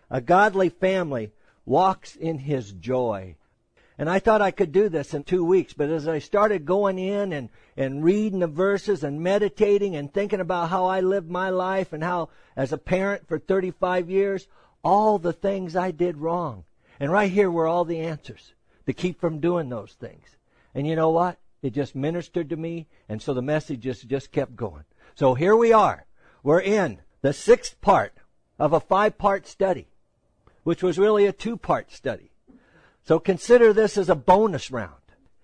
A godly family walks in His joy. And I thought I could do this in 2 weeks, but as I started going in and reading the verses and meditating and thinking about how I lived my life and how, as a parent for 35 years, all the things I did wrong. And right here were all the answers to keep from doing those things. And you know what? It just ministered to me, and so the message just kept going. So here we are. We're in the 6th part of a 5-part study, which was really a 2-part study. So consider this as a bonus round.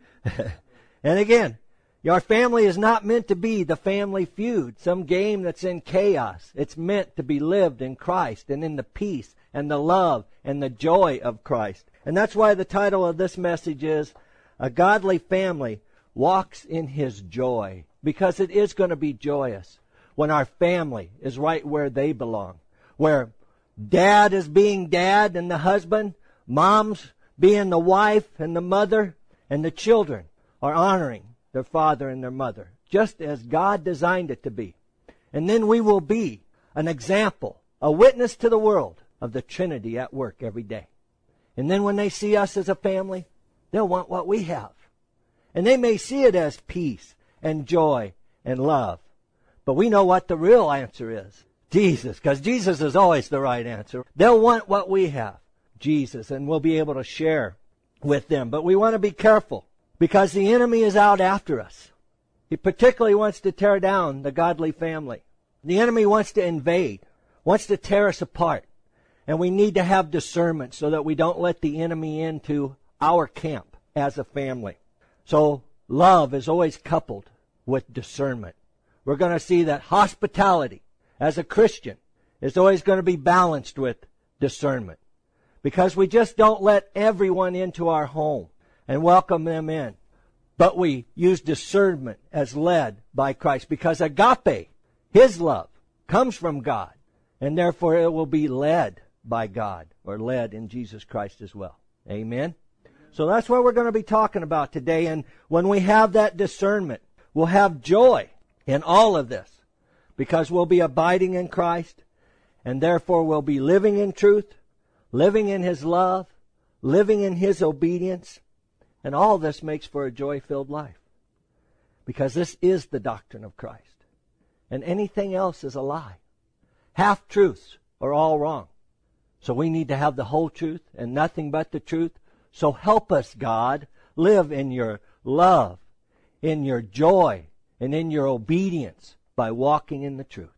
And again, your family is not meant to be the Family Feud, some game that's in chaos. It's meant to be lived in Christ and in the peace and the love and the joy of Christ. And that's why the title of this message is A Godly Family Walks in His Joy. Because it is going to be joyous when our family is right where they belong. Where dad is being dad and the husband, mom's being the wife and the mother, and the children are honoring their father and their mother, just as God designed it to be. And then we will be an example, a witness to the world of the Trinity at work every day. And then when they see us as a family, they'll want what we have. And they may see it as peace and joy and love. But we know what the real answer is. Jesus, because Jesus is always the right answer. They'll want what we have. Jesus, and we'll be able to share with them. But we want to be careful because the enemy is out after us. He particularly wants to tear down the godly family. The enemy wants to invade, wants to tear us apart. And we need to have discernment so that we don't let the enemy into our camp as a family. So love is always coupled with discernment. We're going to see that hospitality as a Christian is always going to be balanced with discernment. Because we just don't let everyone into our home and welcome them in. But we use discernment as led by Christ. Because agape, His love, comes from God. And therefore it will be led by God, or led in Jesus Christ as well. Amen? So that's what we're going to be talking about today. And when we have that discernment, we'll have joy in all of this. Because we'll be abiding in Christ. And therefore we'll be living in truth, living in His love, living in His obedience. And all this makes for a joy-filled life. Because this is the doctrine of Christ. And anything else is a lie. Half-truths are all wrong. So we need to have the whole truth and nothing but the truth. So help us, God, live in your love, in your joy, and in your obedience by walking in the truth.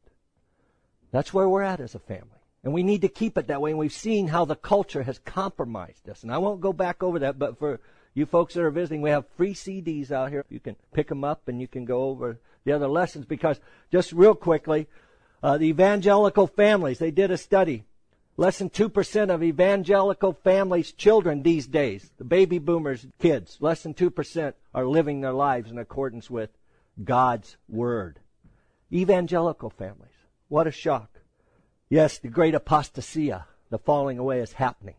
That's where we're at as a family. And we need to keep it that way. And we've seen how the culture has compromised us. And I won't go back over that, but for you folks that are visiting, we have free CDs out here. You can pick them up and you can go over the other lessons. Because just real quickly, the evangelical families, they did a study. Less than 2% of evangelical families' children these days, the baby boomers' kids, less than 2% are living their lives in accordance with God's Word. Evangelical families. What a shock. Yes, the great apostasia, the falling away is happening.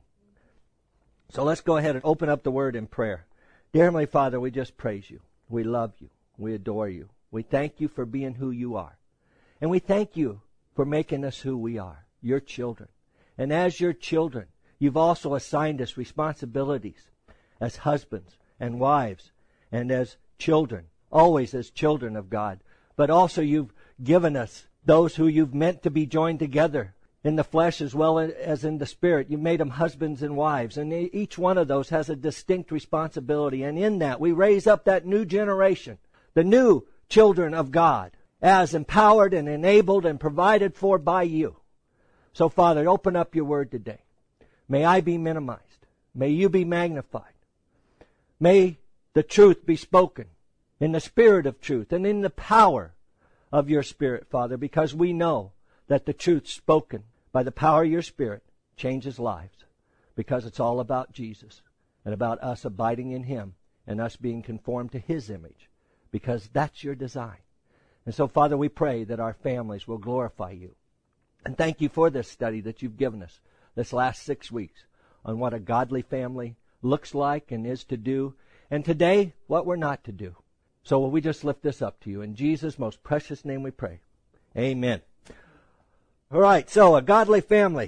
So let's go ahead and open up the Word in prayer. Dear Heavenly Father, we just praise You. We love You. We adore You. We thank You for being who You are. And we thank You for making us who we are, Your children. And as Your children, You've also assigned us responsibilities as husbands and wives and as children, always as children of God. But also You've given us those who You've meant to be joined together in the flesh as well as in the spirit. You've made them husbands and wives. And each one of those has a distinct responsibility. And in that, we raise up that new generation, the new children of God, as empowered and enabled and provided for by You. So, Father, open up Your Word today. May I be minimized. May You be magnified. May the truth be spoken in the spirit of truth and in the power of Your Spirit, Father, because we know that the truth spoken by the power of Your Spirit changes lives, because it's all about Jesus and about us abiding in Him and us being conformed to His image, because that's Your design. And so, Father, we pray that our families will glorify You. And thank You for this study that You've given us this last 6 weeks on what a godly family looks like and is to do, and today, what we're not to do. So will we just lift this up to You. In Jesus' most precious name we pray. Amen. All right, so a godly family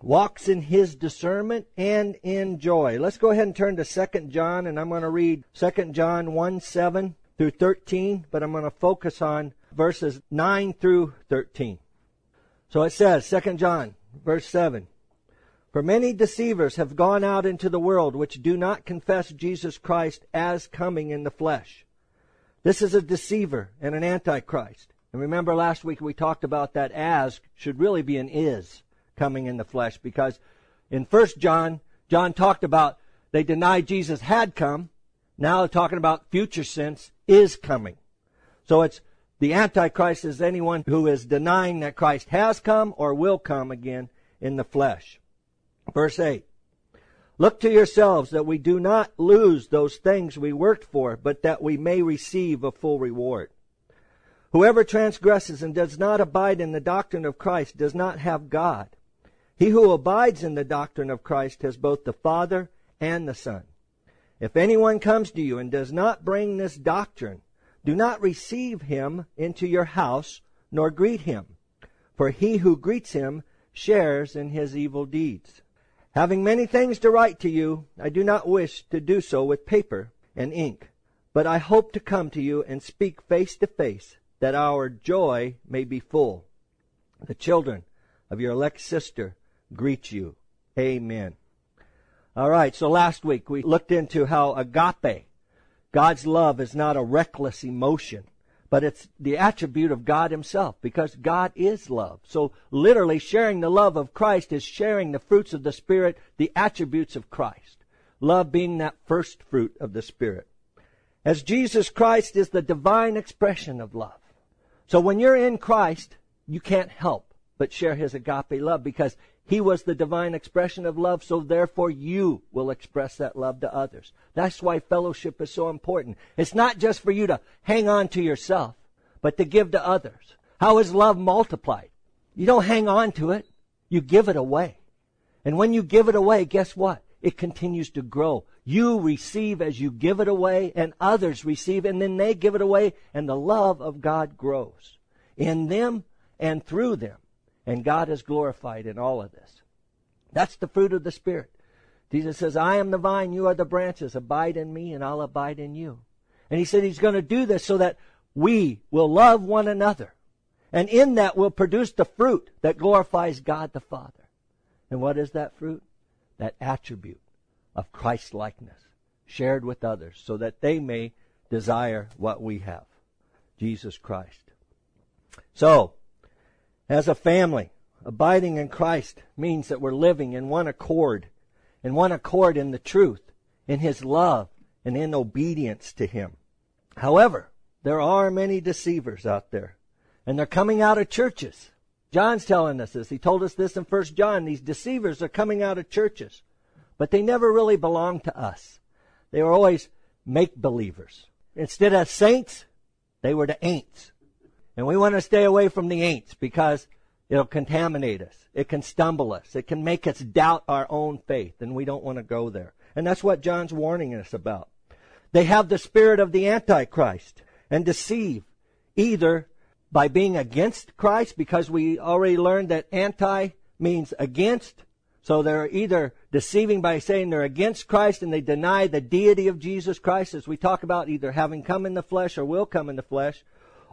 walks in his discernment and in joy. Let's go ahead and turn to 2 John, and I'm going to read 2 John 1:7 through 13, but I'm going to focus on verses 9 through 13. So it says, 2 John, verse 7, "For many deceivers have gone out into the world which do not confess Jesus Christ as coming in the flesh. This is a deceiver and an antichrist." And remember last week we talked about that "as" should really be an "is" coming in the flesh, because in 1 John, John talked about they denied Jesus had come. Now they're talking about future sense, is coming. So it's the antichrist is anyone who is denying that Christ has come or will come again in the flesh. Verse 8, "Look to yourselves that we do not lose those things we worked for, but that we may receive a full reward. Whoever transgresses and does not abide in the doctrine of Christ does not have God. He who abides in the doctrine of Christ has both the Father and the Son. If anyone comes to you and does not bring this doctrine, do not receive him into your house, nor greet him. For he who greets him shares in his evil deeds. Having many things to write to you, I do not wish to do so with paper and ink, but I hope to come to you and speak face to face, that our joy may be full. The children of your elect sister greet you. Amen." All right, so last week we looked into how agape, God's love, is not a reckless emotion, but it's the attribute of God himself, because God is love. So literally sharing the love of Christ is sharing the fruits of the Spirit, the attributes of Christ. Love being that first fruit of the Spirit. As Jesus Christ is the divine expression of love. So when you're in Christ, you can't help but share his agape love, because he was the divine expression of love, so therefore you will express that love to others. That's why fellowship is so important. It's not just for you to hang on to yourself, but to give to others. How is love multiplied? You don't hang on to it. You give it away. And when you give it away, guess what? It continues to grow. You receive as you give it away, and others receive, and then they give it away, and the love of God grows in them and through them. And God is glorified in all of this. That's the fruit of the Spirit. Jesus says, "I am the vine, you are the branches. Abide in me, and I'll abide in you." And he said he's going to do this so that we will love one another. And in that will produce the fruit that glorifies God the Father. And what is that fruit? That attribute of Christ-likeness, shared with others, so that they may desire what we have, Jesus Christ. So, as a family, abiding in Christ means that we're living in one accord in the truth, in his love, and in obedience to him. However, there are many deceivers out there, and they're coming out of churches. John's telling us this. He told us this in 1 John. These deceivers are coming out of churches, but they never really belonged to us. They were always make-believers. Instead of saints, they were the ain'ts. And we want to stay away from the ain'ts because it'll contaminate us. It can stumble us. It can make us doubt our own faith, and we don't want to go there. And that's what John's warning us about. They have the spirit of the Antichrist and deceive, either by being against Christ, because we already learned that anti means against. So they're either deceiving by saying they're against Christ and they deny the deity of Jesus Christ, as we talk about either having come in the flesh or will come in the flesh,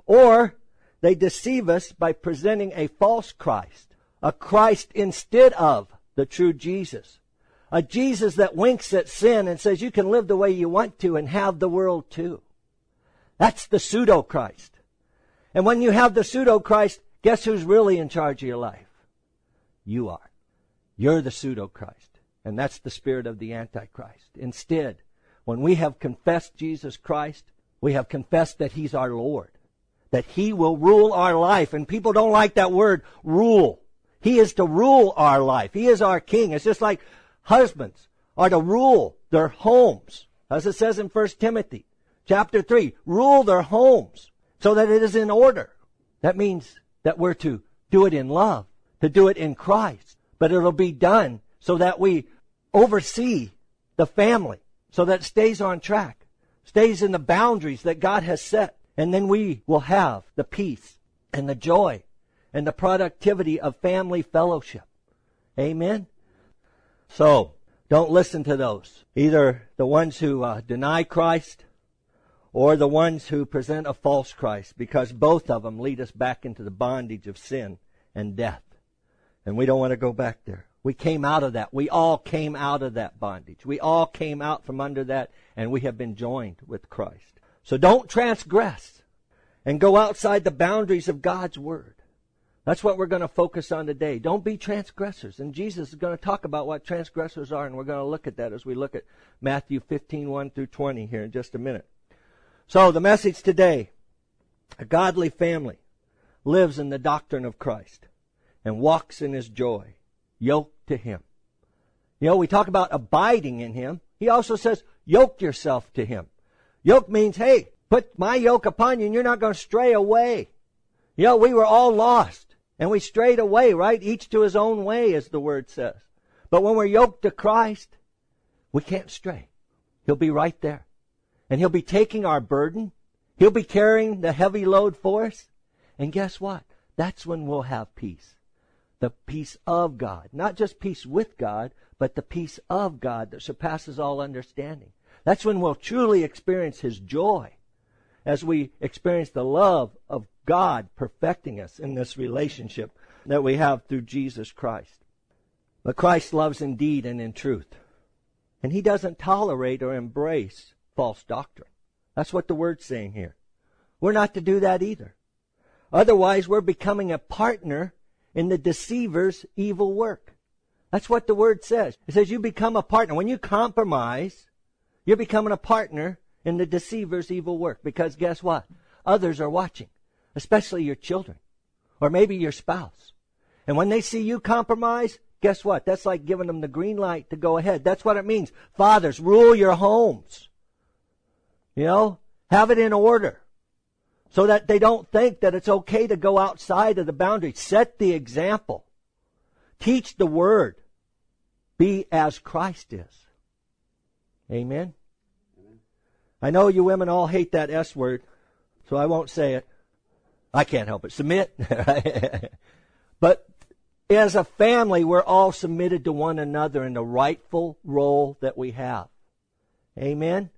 or they deceive us by presenting a false Christ, a Christ instead of the true Jesus, a Jesus that winks at sin and says you can live the way you want to and have the world too. That's the pseudo-Christ. And when you have the pseudo-Christ, guess who's really in charge of your life? You are. You're the pseudo-Christ. And that's the spirit of the Antichrist. Instead, when we have confessed Jesus Christ, we have confessed that he's our Lord, that he will rule our life. And people don't like that word, rule. He is to rule our life. He is our king. It's just like husbands are to rule their homes, as it says in 1 Timothy chapter 3, rule their homes so that it is in order. That means that we're to do it in love, to do it in Christ. But it'll be done so that we oversee the family, so that it stays on track, stays in the boundaries that God has set. And then we will have the peace and the joy and the productivity of family fellowship. Amen? So, don't listen to those. Either the ones who deny Christ or the ones who present a false Christ, because both of them lead us back into the bondage of sin and death. And we don't want to go back there. We came out of that. We all came out of that bondage. We all came out from under that, and we have been joined with Christ. So don't transgress and go outside the boundaries of God's Word. That's what we're going to focus on today. Don't be transgressors. And Jesus is going to talk about what transgressors are, and we're going to look at that as we look at Matthew 15:1 through 20 here in just a minute. So the message today, a godly family lives in the doctrine of Christ and walks in His joy, yoked to Him. You know, we talk about abiding in Him. He also says, yoke yourself to Him. Yoke means, hey, put my yoke upon you and you're not going to stray away. You know, we were all lost and we strayed away, right? Each to his own way, as the Word says. But when we're yoked to Christ, we can't stray. He'll be right there. And He'll be taking our burden. He'll be carrying the heavy load for us. And guess what? That's when we'll have peace. The peace of God. Not just peace with God, but the peace of God that surpasses all understanding. That's when we'll truly experience His joy as we experience the love of God perfecting us in this relationship that we have through Jesus Christ. But Christ loves in deed and in truth. And He doesn't tolerate or embrace false doctrine. That's what the Word's saying here. We're not to do that either. Otherwise, we're becoming a partner in the deceiver's evil work. That's what the Word says. It says you become a partner. When you compromise, you're becoming a partner in the deceiver's evil work. Because guess what? Others are watching, especially your children, or maybe your spouse. And when they see you compromise, guess what? That's like giving them the green light to go ahead. That's what it means. Fathers, rule your homes. You know, have it in order so that they don't think that it's okay to go outside of the boundaries. Set the example. Teach the Word. Be as Christ is. Amen? I know you women all hate that S word, so I won't say it. I can't help it. Submit. But as a family, we're all submitted to one another in the rightful role that we have. Amen?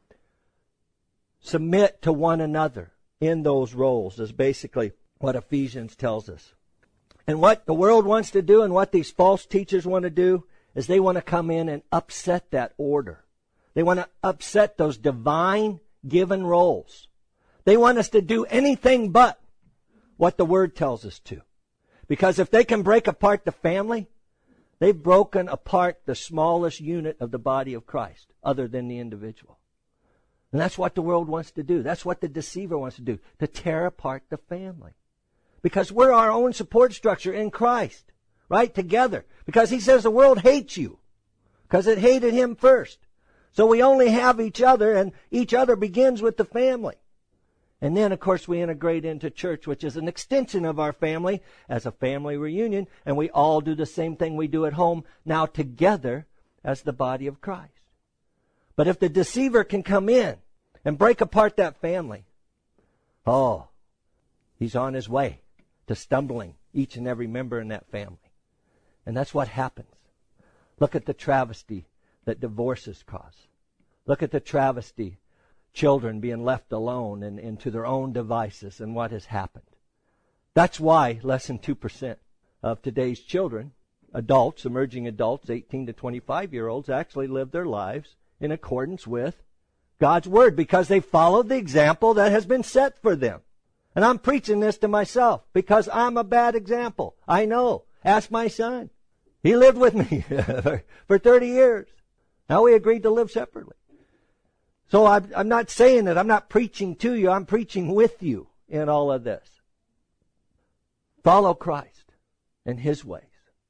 Submit to one another in those roles is basically what Ephesians tells us. And what the world wants to do and what these false teachers want to do is they want to come in and upset that order. They want to upset those divine given roles. They want us to do anything but what the Word tells us to. Because if they can break apart the family, they've broken apart the smallest unit of the body of Christ, other than the individual. And that's what the world wants to do. That's what the deceiver wants to do, to tear apart the family. Because we're our own support structure in Christ, right? Together. Because He says the world hates you, because it hated Him first. So we only have each other, and each other begins with the family. And then, of course, we integrate into church, which is an extension of our family as a family reunion, and we all do the same thing we do at home, now together as the body of Christ. But if the deceiver can come in and break apart that family, oh, he's on his way to stumbling each and every member in that family. And that's what happens. Look at the travesty that divorces cause. Look at the travesty, children being left alone and to their own devices, and what has happened. That's why less than 2% of today's children, adults, emerging adults, 18 to 25-year-olds, actually live their lives in accordance with God's Word, because they followed the example that has been set for them. And I'm preaching this to myself because I'm a bad example. I know. Ask my son. He lived with me for 30 years. Now we agreed to live separately. So I'm not saying that I'm not preaching to you. I'm preaching with you in all of this. Follow Christ and His ways.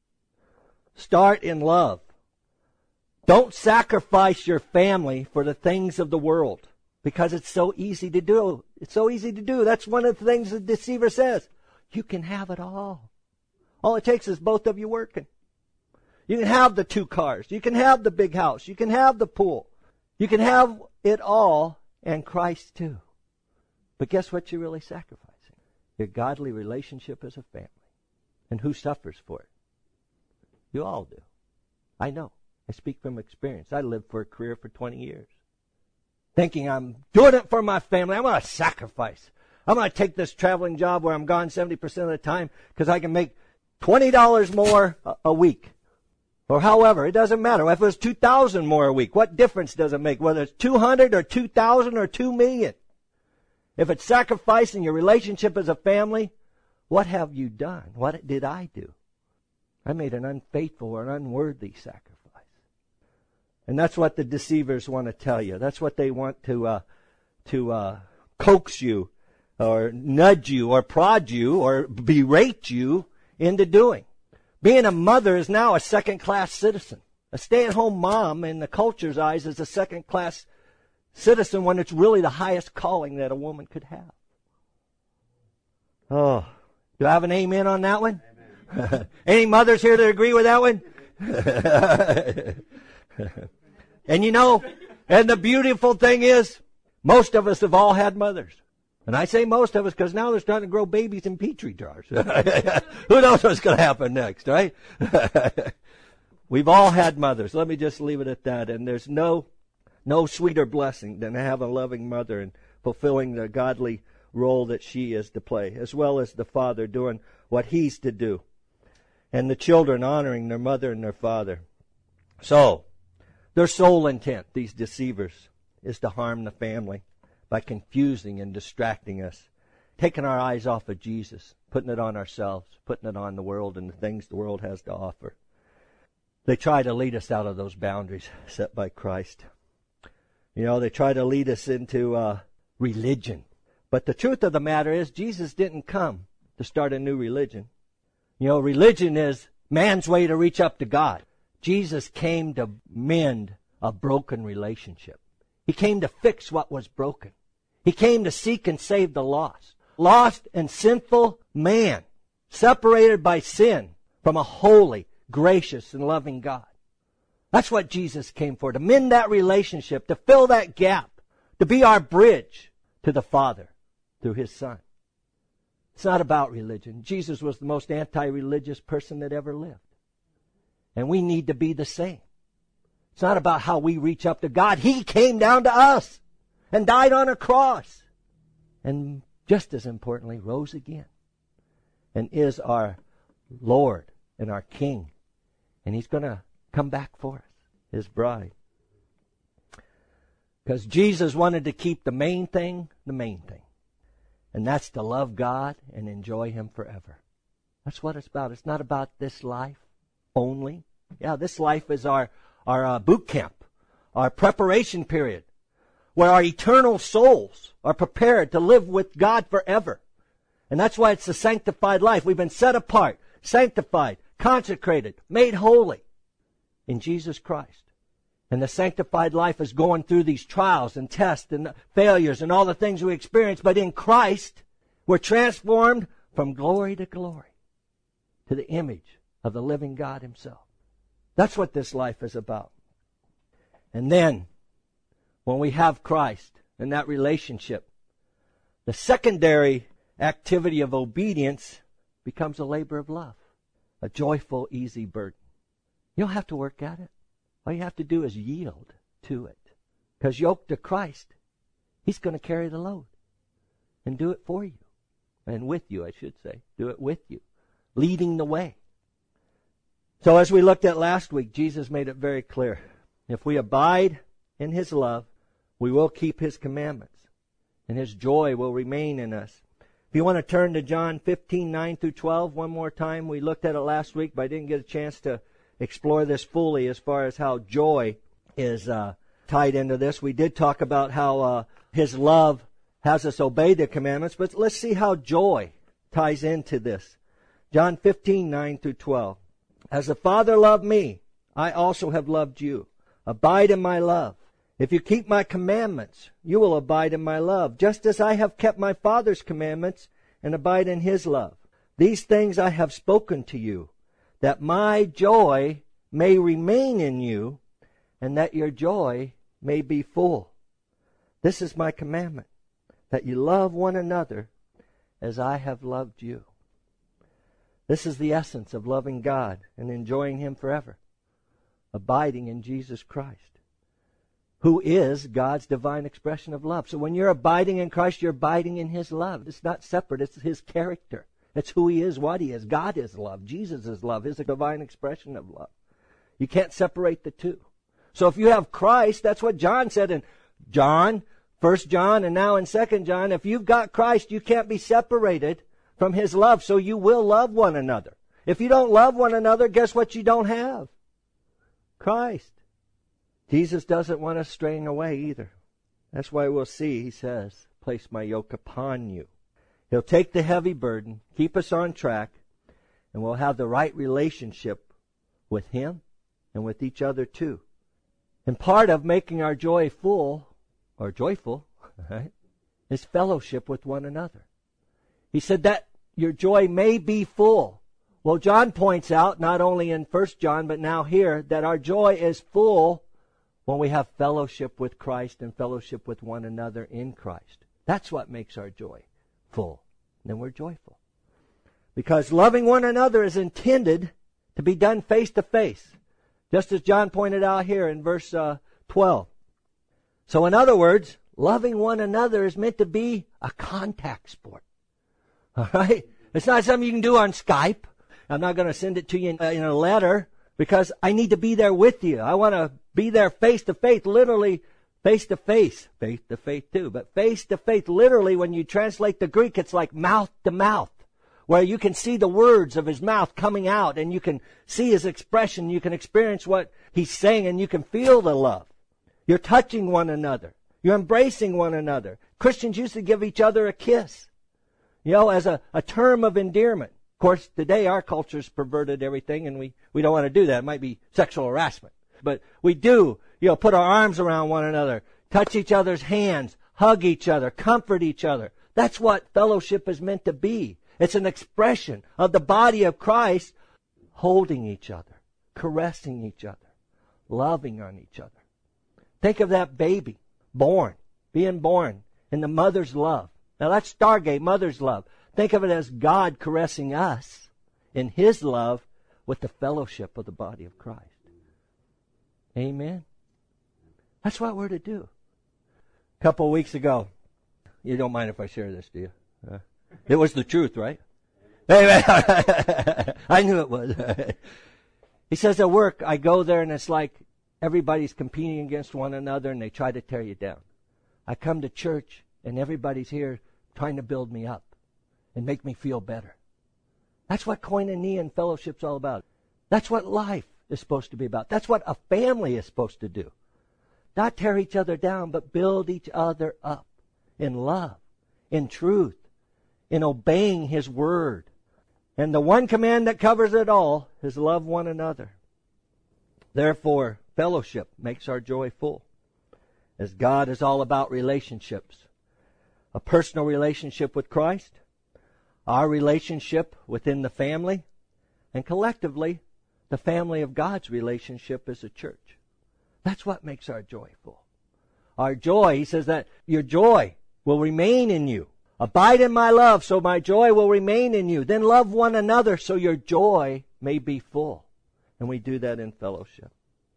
Start in love. Don't sacrifice your family for the things of the world, because it's so easy to do. It's so easy to do. That's one of the things the deceiver says. You can have it all. All it takes is both of you working. You can have the 2 cars. You can have the big house. You can have the pool. You can have it all, and Christ too. But guess what you're really sacrificing? Your godly relationship as a family. And who suffers for it? You all do. I know. I speak from experience. I lived for a career for 20 years. Thinking I'm doing it for my family. I'm going to sacrifice. I'm going to take this traveling job where I'm gone 70% of the time because I can make $20 more a week. Or however, it doesn't matter. If it was $2,000 more a week, what difference does it make? Whether it's 200 or 2,000 or 2 million. If it's sacrificing your relationship as a family, what have you done? What did I do? I made an unfaithful or unworthy sacrifice. And that's what the deceivers want to tell you. That's what they want to coax you or nudge you or prod you or berate you into doing. Being a mother is now a second-class citizen. A stay-at-home mom in the culture's eyes is a second-class citizen when it's really the highest calling that a woman could have. Oh, do I have an amen on that one? Any mothers here that agree with that one? And you know, and the beautiful thing is, most of us have all had mothers. And I say most of us because now they're starting to grow babies in petri jars. Who knows what's going to happen next, right? We've all had mothers. Let me just leave it at that. And there's no sweeter blessing than to have a loving mother and fulfilling the godly role that she is to play, as well as the father doing what he's to do, and the children honoring their mother and their father. So, their sole intent, these deceivers, is to harm the family by confusing and distracting us, taking our eyes off of Jesus, putting it on ourselves, putting it on the world and the things the world has to offer. They try to lead us out of those boundaries set by Christ. You know, they try to lead us into religion. But the truth of the matter is, Jesus didn't come to start a new religion. You know, religion is man's way to reach up to God. Jesus came to mend a broken relationship. He came to fix what was broken. He came to seek and save the lost. Lost and sinful man, separated by sin from a holy, gracious, and loving God. That's what Jesus came for, to mend that relationship, to fill that gap, to be our bridge to the Father through His Son. It's not about religion. Jesus was the most anti-religious person that ever lived. And we need to be the same. It's not about how we reach up to God. He came down to us and died on a cross. And just as importantly, rose again. And is our Lord and our King. And He's going to come back for us, His bride. Because Jesus wanted to keep the main thing, the main thing. And that's to love God and enjoy Him forever. That's what it's about. It's not about this life only. Yeah, this life is our boot camp, our preparation period, where our eternal souls are prepared to live with God forever. And that's why it's the sanctified life. We've been set apart, sanctified, consecrated, made holy in Jesus Christ. And the sanctified life is going through these trials and tests and failures and all the things we experience. But in Christ, we're transformed from glory to glory to the image of the living God Himself. That's what this life is about. And then, when we have Christ and that relationship, the secondary activity of obedience becomes a labor of love, a joyful, easy burden. You don't have to work at it. All you have to do is yield to it. Because yoked to Christ, He's going to carry the load and do it for you. And with you, I should say. Do it with you. Leading the way. So as we looked at last week, Jesus made it very clear. If we abide in His love, we will keep His commandments. And His joy will remain in us. If you want to turn to John 15:9-12 one more time. We looked at it last week, but I didn't get a chance to explore this fully as far as how joy is tied into this. We did talk about how His love has us obey the commandments, but let's see how joy ties into this. John 15:9-12. As the Father loved me, I also have loved you. Abide in my love. If you keep my commandments, you will abide in my love, just as I have kept my Father's commandments and abide in His love. These things I have spoken to you, that my joy may remain in you, and that your joy may be full. This is my commandment, that you love one another as I have loved you. This is the essence of loving God and enjoying Him forever. abiding in Jesus Christ, who is God's divine expression of love. So when you're abiding in Christ, you're abiding in His love. It's not separate. It's His character. It's who He is, what He is. God is love. Jesus is love. He's a divine expression of love. You can't separate the two. So if you have Christ, that's what John said in John, 1 John, and now in 2 John. If you've got Christ, you can't be separated from His love. So you will love one another. If you don't love one another, guess what you don't have? Christ. Jesus doesn't want us straying away either. That's why we'll see, He says, place my yoke upon you. He'll take the heavy burden, keep us on track, and we'll have the right relationship with Him and with each other too. And part of making our joy full, or joyful, right, is fellowship with one another. He said that your joy may be full. Well, John points out, not only in 1 John, but now here, that our joy is full when we have fellowship with Christ and fellowship with one another in Christ. That's what makes our joy full. Then we're joyful. Because loving one another is intended to be done face to face. Just as John pointed out here in verse 12. So in other words, loving one another is meant to be a contact sport. All right? It's not something you can do on Skype. I'm not going to send it to you in a letter because I need to be there with you. I want to be there face to face, literally face to face. Face to face too, but face to face. Literally, when you translate the Greek, it's like mouth to mouth, where you can see the words of His mouth coming out and you can see His expression. You can experience what He's saying and you can feel the love. You're touching one another. You're embracing one another. Christians used to give each other a kiss, as a term of endearment. Of course, today our culture's perverted everything and we don't want to do that. It might be sexual harassment. But we do, put our arms around one another, touch each other's hands, hug each other, comfort each other. That's what fellowship is meant to be. It's an expression of the body of Christ holding each other, caressing each other, loving on each other. Think of that baby being born in the mother's love. Now that's Stargate, mother's love. Think of it as God caressing us in His love with the fellowship of the body of Christ. Amen? That's what we're to do. A couple of weeks ago, you don't mind if I share this, do you? It was the truth, right? I knew it was. He says at work, I go there and it's like everybody's competing against one another and they try to tear you down. I come to church and everybody's here trying to build me up and make me feel better. That's what koinonia and fellowship's all about. That's what life is supposed to be about. That's what a family is supposed to do. Not tear each other down, but build each other up in love, in truth, in obeying His word. And the one command that covers it all is love one another. Therefore, fellowship makes our joy full. As God is all about relationships. A personal relationship with Christ, our relationship within the family, and collectively, the family of God's relationship as a church. That's what makes our joy full. Our joy, He says that your joy will remain in you. Abide in my love, so my joy will remain in you. Then love one another, so your joy may be full. And we do that in fellowship.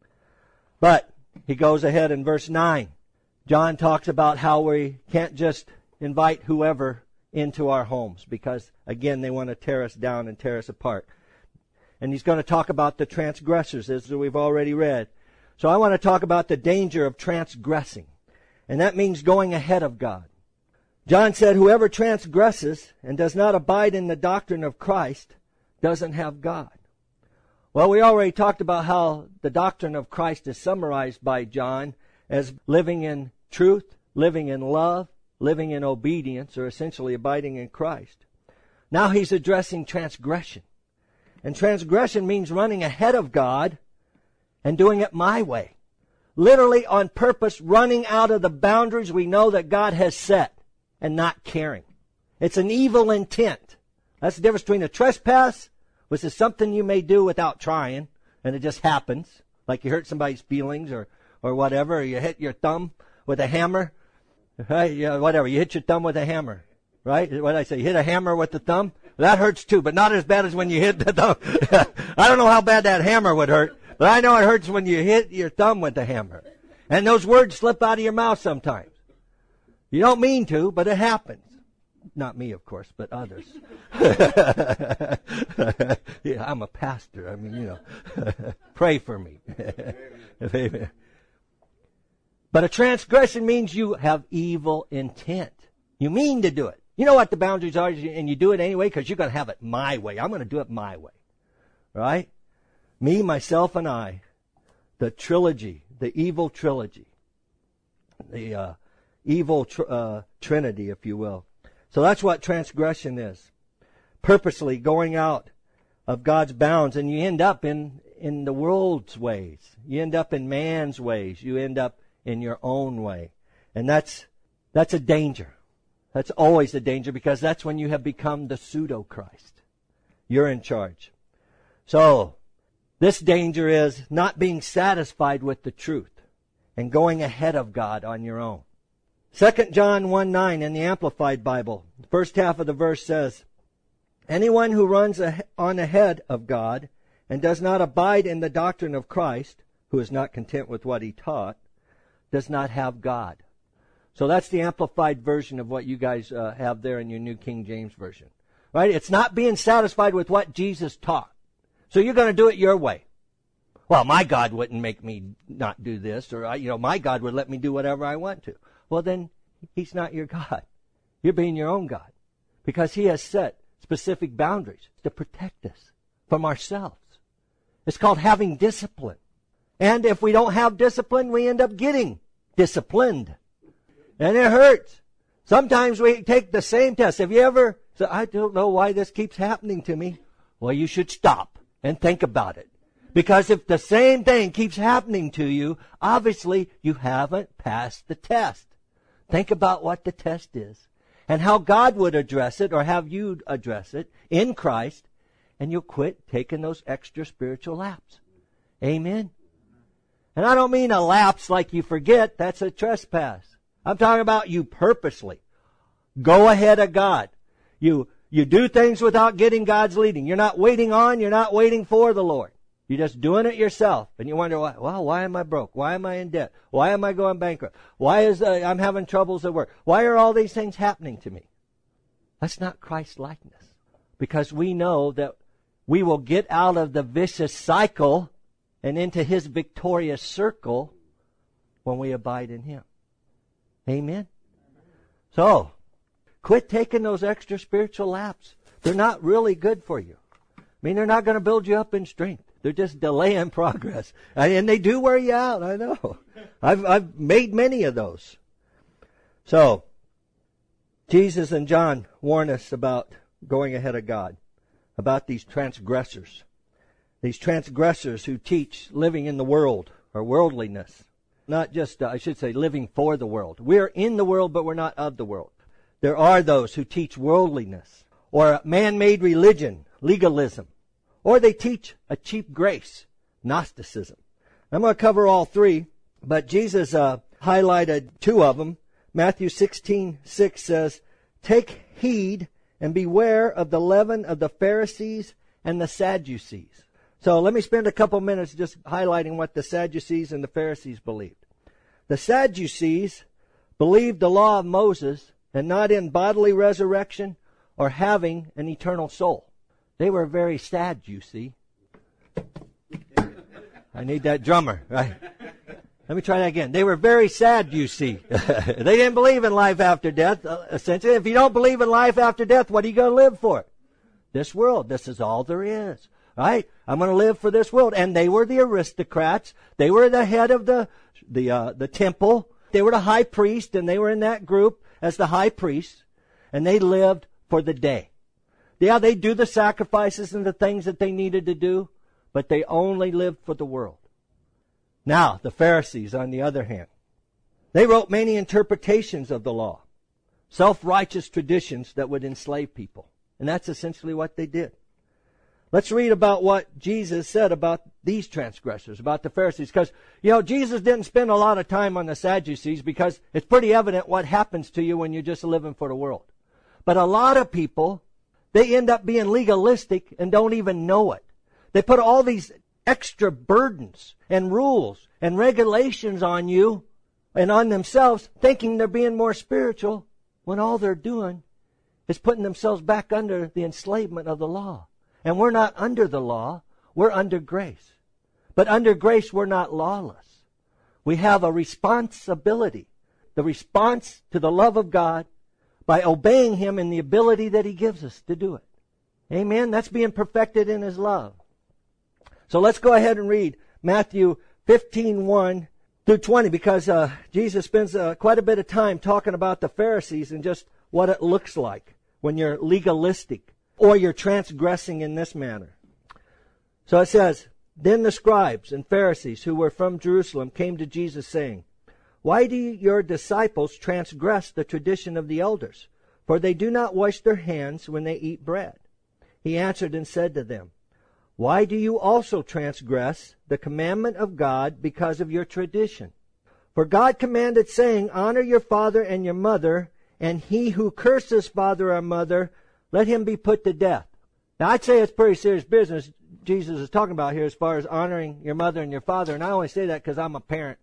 But he goes ahead in verse 9. John talks about how we can't just invite whoever into our homes because, again, they want to tear us down and tear us apart. And he's going to talk about the transgressors, as we've already read. So I want to talk about the danger of transgressing. And that means going ahead of God. John said, whoever transgresses and does not abide in the doctrine of Christ doesn't have God. Well, we already talked about how the doctrine of Christ is summarized by John as living in truth, living in love, living in obedience, or essentially abiding in Christ. Now he's addressing transgression. And transgression means running ahead of God and doing it my way. Literally on purpose, running out of the boundaries we know that God has set and not caring. It's an evil intent. That's the difference between a trespass, which is something you may do without trying, and it just happens, like you hurt somebody's feelings or whatever, or you hit your thumb with a hammer, right? Yeah, whatever, you hit your thumb with a hammer, right? What did I say? You hit a hammer with the thumb? That hurts too, but not as bad as when you hit the thumb. I don't know how bad that hammer would hurt, But I know it hurts when you hit your thumb with the hammer. And those words slip out of your mouth sometimes. You don't mean to, but it happens. Not me, of course, but others. Yeah, I'm a pastor. I mean, pray for me. But a transgression means you have evil intent. You mean to do it. You know what the boundaries are, and you do it anyway because you're going to have it my way. I'm going to do it my way. Right? Me, myself, and I. The trilogy, the evil trilogy. The evil trinity, if you will. So that's what transgression is. Purposely going out of God's bounds, and you end up in the world's ways. You end up in man's ways. You end up in your own way. And that's a danger. That's always a danger because that's when you have become the pseudo-Christ. You're in charge. So, this danger is not being satisfied with the truth and going ahead of God on your own. 2 John 1:9 in the Amplified Bible, the first half of the verse says, anyone who runs on ahead of God and does not abide in the doctrine of Christ, who is not content with what he taught, does not have God. So that's the Amplified version of what you guys have there in your New King James Version. Right? It's not being satisfied with what Jesus taught. So you're going to do it your way. Well, my God wouldn't make me not do this, or my God would let me do whatever I want to. Well, then He's not your God. You're being your own God. Because He has set specific boundaries to protect us from ourselves. It's called having discipline. And if we don't have discipline, we end up getting disciplined. And it hurts. Sometimes we take the same test. Have you ever said, I don't know why this keeps happening to me? Well, you should stop and think about it. Because if the same thing keeps happening to you, obviously you haven't passed the test. Think about what the test is and how God would address it or have you address it in Christ, and you'll quit taking those extra spiritual laps. Amen? And I don't mean a lapse like you forget. That's a trespass. I'm talking about you purposely go ahead of God. You do things without getting God's leading. You're not waiting on, you're not waiting for the Lord. You're just doing it yourself. And you wonder, why am I broke? Why am I in debt? Why am I going bankrupt? Why is I'm having troubles at work? Why are all these things happening to me? That's not Christ-likeness. Because we know that we will get out of the vicious cycle and into His victorious circle when we abide in Him. Amen? So, quit taking those extra spiritual laps. They're not really good for you. I mean, they're not going to build you up in strength. They're just delaying progress. And they do wear you out, I know. I've made many of those. So, Jesus and John warn us about going ahead of God, about these transgressors. These transgressors who teach living in the world, or worldliness. Not just, I should say, living for the world. We're in the world, but we're not of the world. There are those who teach worldliness, or man-made religion, legalism. Or they teach a cheap grace, Gnosticism. I'm going to cover all three, but Jesus highlighted two of them. Matthew 16:6 says, take heed and beware of the leaven of the Pharisees and the Sadducees. So let me spend a couple minutes just highlighting what the Sadducees and the Pharisees believed. The Sadducees believed the law of Moses and not in bodily resurrection or having an eternal soul. They were very sad, you see. I need that drummer, right? Let me try that again. They were very sad, you see. They didn't believe in life after death. Essentially, if you don't believe in life after death, what are you going to live for? This world. This is all there is, right? I'm going to live for this world. And they were the aristocrats. They were the head of the temple. They were the high priest, and they were in that group as the high priest. And they lived for the day. Yeah, they do the sacrifices and the things that they needed to do, but they only lived for the world. Now, the Pharisees, on the other hand, they wrote many interpretations of the law, self-righteous traditions that would enslave people. And that's essentially what they did. Let's read about what Jesus said about these transgressors, about the Pharisees. Because, Jesus didn't spend a lot of time on the Sadducees because it's pretty evident what happens to you when you're just living for the world. But a lot of people, they end up being legalistic and don't even know it. They put all these extra burdens and rules and regulations on you and on themselves, thinking they're being more spiritual, when all they're doing is putting themselves back under the enslavement of the law. And we're not under the law, we're under grace. But under grace, we're not lawless. We have a responsibility, the response to the love of God by obeying Him in the ability that He gives us to do it. Amen? That's being perfected in His love. So let's go ahead and read Matthew 15:1 through 20, because Jesus spends quite a bit of time talking about the Pharisees and just what it looks like when you're legalistic or you're transgressing in this manner. So it says, "Then the scribes and Pharisees who were from Jerusalem came to Jesus saying, 'Why do your disciples transgress the tradition of the elders? For they do not wash their hands when they eat bread.' He answered and said to them, 'Why do you also transgress the commandment of God because of your tradition? For God commanded, saying, Honor your father and your mother, and he who curses father or mother, let him be put to death.'" Now I'd say it's pretty serious business Jesus is talking about here as far as honoring your mother and your father. And I only say that because I'm a parent.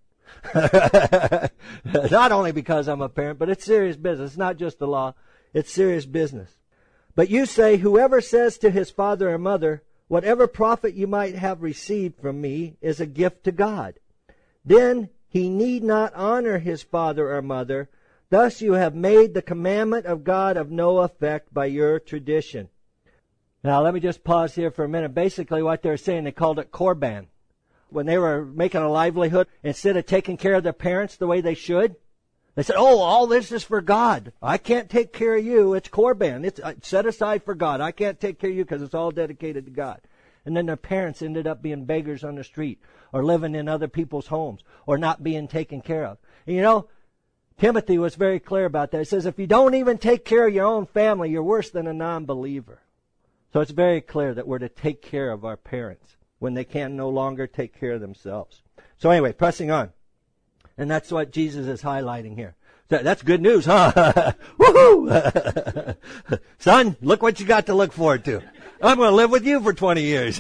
Not only because I'm a parent, but it's serious business. It's not just the law. It's serious business. "But you say, whoever says to his father or mother, whatever profit you might have received from me is a gift to God, then he need not honor his father or mother. Thus you have made the commandment of God of no effect by your tradition." Now let me just pause here for a minute. Basically what they're saying, they called it korban. When they were making a livelihood, instead of taking care of their parents the way they should, they said, "Oh, all this is for God. I can't take care of you. It's korban. It's set aside for God. I can't take care of you because it's all dedicated to God." And then their parents ended up being beggars on the street or living in other people's homes or not being taken care of. And you know, Timothy was very clear about that. He says, if you don't even take care of your own family, you're worse than a non-believer. So it's very clear that we're to take care of our parents when they can no longer take care of themselves. So anyway, pressing on. And that's what Jesus is highlighting here. So that's good news, huh? Woohoo! Son, look what you got to look forward to. I'm going to live with you for 20 years.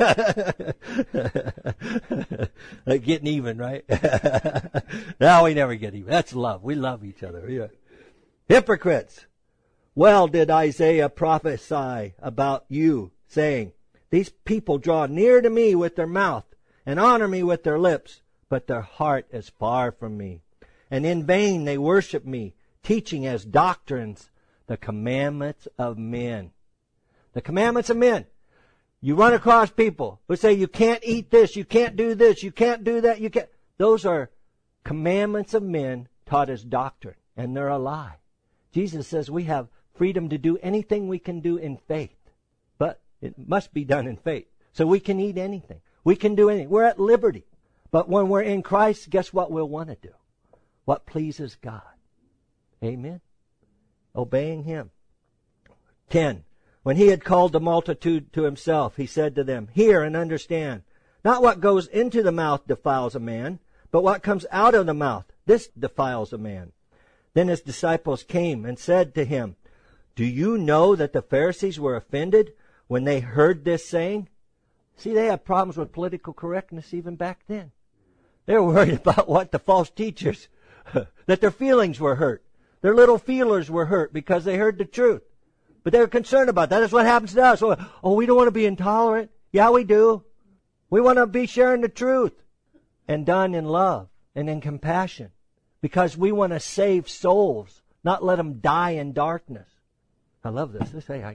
Like getting even, right? No, we never get even. That's love. We love each other. Yeah. Hypocrites. Well did Isaiah prophesy about you, saying, "These people draw near to me with their mouth and honor me with their lips, but their heart is far from me. And in vain they worship me, teaching as doctrines the commandments of men." The commandments of men. You run across people who say you can't eat this, you can't do this, you can't do that, you can't. Those are commandments of men taught as doctrine, and they're a lie. Jesus says we have freedom to do anything we can do in faith, but it must be done in faith. So we can eat anything. We can do anything. We're at liberty. But when we're in Christ, guess what we'll want to do? What pleases God. Amen. Obeying Him. 10. When He had called the multitude to Himself, He said to them, "Hear and understand. Not what goes into the mouth defiles a man, but what comes out of the mouth, this defiles a man." Then His disciples came and said to Him, "Do you know that the Pharisees were offended when they heard this saying?" See, they had problems with political correctness even back then. They were worried about what the false teachers, that their feelings were hurt. Their little feelers were hurt because they heard the truth. But they were concerned about that. That's what happens to us. Oh, we don't want to be intolerant. Yeah, we do. We want to be sharing the truth and done in love and in compassion because we want to save souls, not let them die in darkness. I love this.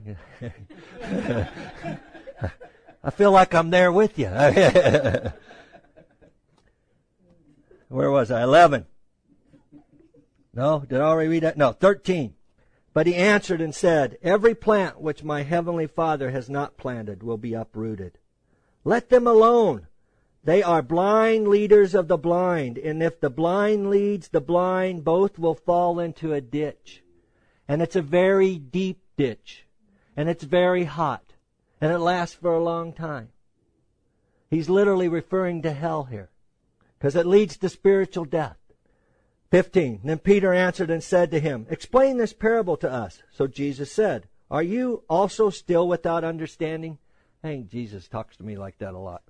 I feel like I'm there with you. Where was I? 11. No, did I already read that? No, 13. But He answered and said, "Every plant which my heavenly Father has not planted will be uprooted. Let them alone. They are blind leaders of the blind, and if the blind leads the blind, both will fall into a ditch. And it's a very deep ditch, and it's very hot, and it lasts for a long time." He's literally referring to hell here, because it leads to spiritual death. 15. Then Peter answered and said to Him, "Explain this parable to us." So Jesus said, "Are you also still without understanding? I think Jesus talks to me like that a lot.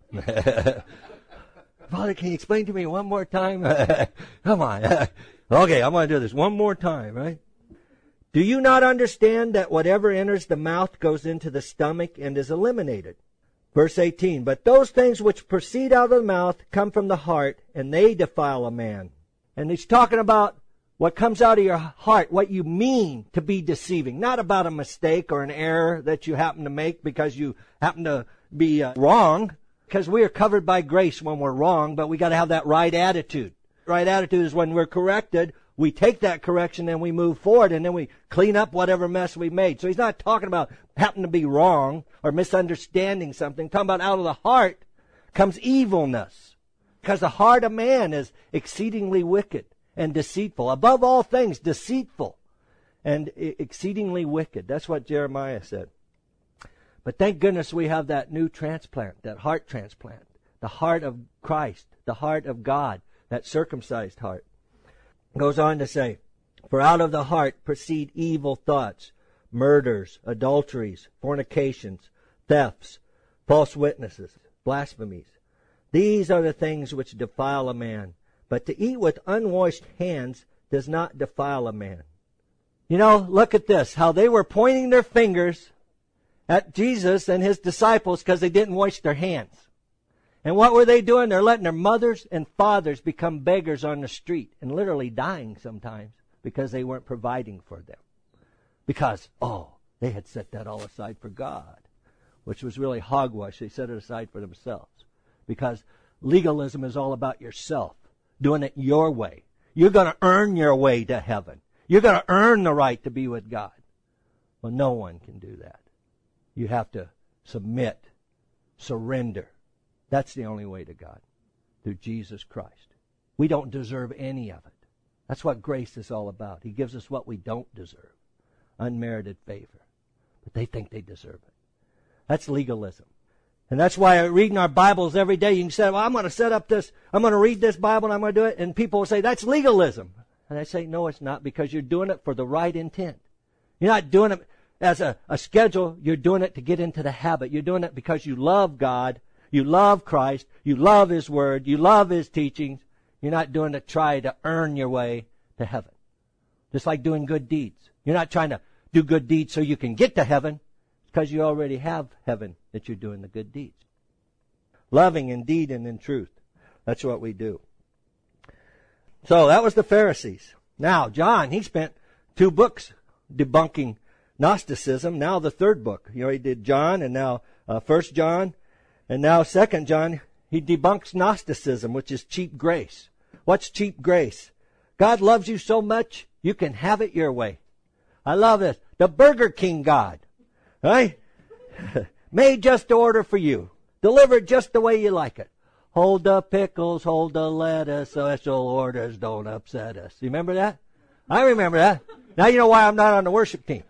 Father, can you explain to me one more time? Come on. Okay, I'm going to do this one more time, right? Do you not understand that whatever enters the mouth goes into the stomach and is eliminated? Verse 18, but those things which proceed out of the mouth come from the heart, and they defile a man. And he's talking about what comes out of your heart, what you mean to be deceiving. Not about a mistake or an error that you happen to make because you happen to be wrong. Because we are covered by grace when we're wrong, but we got to have that right attitude. Right attitude is when we're corrected, we take that correction and we move forward, and then we clean up whatever mess we made. So he's not talking about happen to be wrong or misunderstanding something. He's talking about out of the heart comes evilness. Because the heart of man is exceedingly wicked and deceitful. Above all things, deceitful and exceedingly wicked. That's what Jeremiah said. But thank goodness we have that new transplant, that heart transplant. The heart of Christ, the heart of God, that circumcised heart. Goes on to say, for out of the heart proceed evil thoughts, murders, adulteries, fornications, thefts, false witnesses, blasphemies. These are the things which defile a man. But to eat with unwashed hands does not defile a man. You know, look at this, how they were pointing their fingers at Jesus and his disciples because they didn't wash their hands. And what were they doing? They're letting their mothers and fathers become beggars on the street and literally dying sometimes because they weren't providing for them. Because, they had set that all aside for God, which was really hogwash. They set it aside for themselves. Because legalism is all about yourself, doing it your way. You're going to earn your way to heaven. You're going to earn the right to be with God. Well, no one can do that. You have to submit, surrender. That's the only way to God, through Jesus Christ. We don't deserve any of it. That's what grace is all about. He gives us what we don't deserve, unmerited favor. But they think they deserve it. That's legalism. And that's why reading our Bibles every day, you can say, well, I'm going to set up this, I'm going to read this Bible and I'm going to do it. And people will say, that's legalism. And I say, no, it's not, because you're doing it for the right intent. You're not doing it as a schedule. You're doing it to get into the habit. You're doing it because you love God. You love Christ. You love His Word. You love His teachings. You're not doing it to try to earn your way to heaven. Just like doing good deeds. You're not trying to do good deeds so you can get to heaven. It's because you already have heaven that you're doing the good deeds. Loving in deed and in truth. That's what we do. So that was the Pharisees. Now, John, he spent 2 books debunking Gnosticism. Now the 3rd book. You know, he did John and now 1 John. And now 2 John, he debunks Gnosticism, which is cheap grace. What's cheap grace? God loves you so much, you can have it your way. I love this. The Burger King God, right? Made just to order for you. Delivered just the way you like it. Hold the pickles, hold the lettuce, special orders don't upset us. You remember that? I remember that. Now you know why I'm not on the worship team.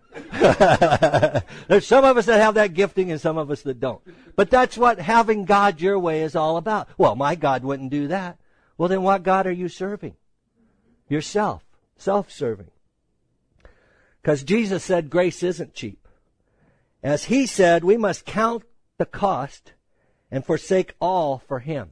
There's some of us that have that gifting and some of us that don't. But that's what having God your way is all about. Well, my God wouldn't do that. Well, then what God are you serving? Yourself. Self-serving. Because Jesus said grace isn't cheap. As He said, we must count the cost and forsake all for Him.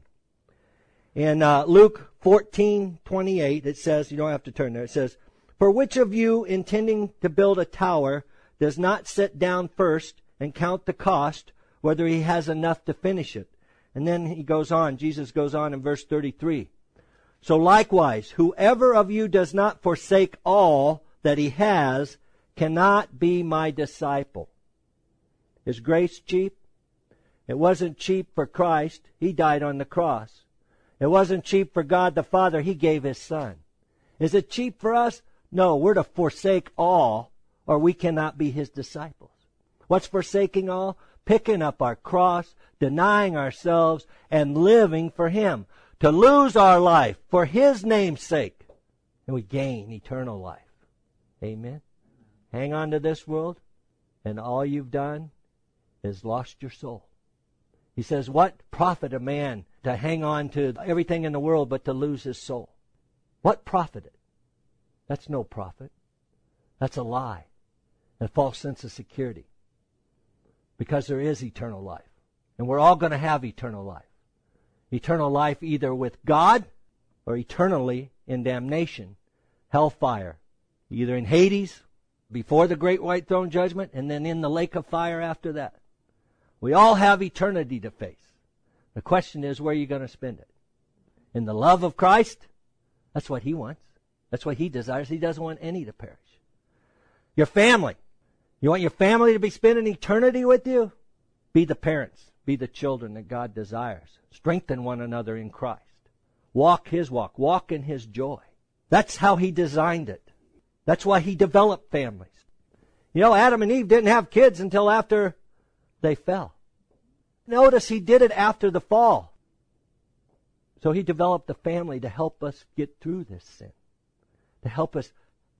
In Luke 14:28, it says, you don't have to turn there, it says, for which of you intending to build a tower does not sit down first and count the cost, whether he has enough to finish it? And then he goes on, Jesus goes on in verse 33. So likewise, whoever of you does not forsake all that he has cannot be my disciple. Is grace cheap? It wasn't cheap for Christ. He died on the cross. It wasn't cheap for God the Father. He gave His Son. Is it cheap for us? No, we're to forsake all, or we cannot be His disciples. What's forsaking all? Picking up our cross, denying ourselves, and living for Him. To lose our life for His name's sake, and we gain eternal life. Amen? Hang on to this world, and all you've done is lost your soul. He says, what profit a man to hang on to everything in the world but to lose his soul? What profit it? That's no profit. That's a lie. A false sense of security. Because there is eternal life. And we're all going to have eternal life. Eternal life either with God or eternally in damnation, hellfire, either in Hades before the great white throne judgment and then in the lake of fire after that. We all have eternity to face. The question is, where are you going to spend it? In the love of Christ? That's what He wants. That's what He desires. He doesn't want any to perish. Your family. You want your family to be spending eternity with you? Be the parents. Be the children that God desires. Strengthen one another in Christ. Walk His walk. Walk in His joy. That's how He designed it. That's why He developed families. You know, Adam and Eve didn't have kids until after they fell. Notice He did it after the fall. So He developed a family to help us get through this sin. To help us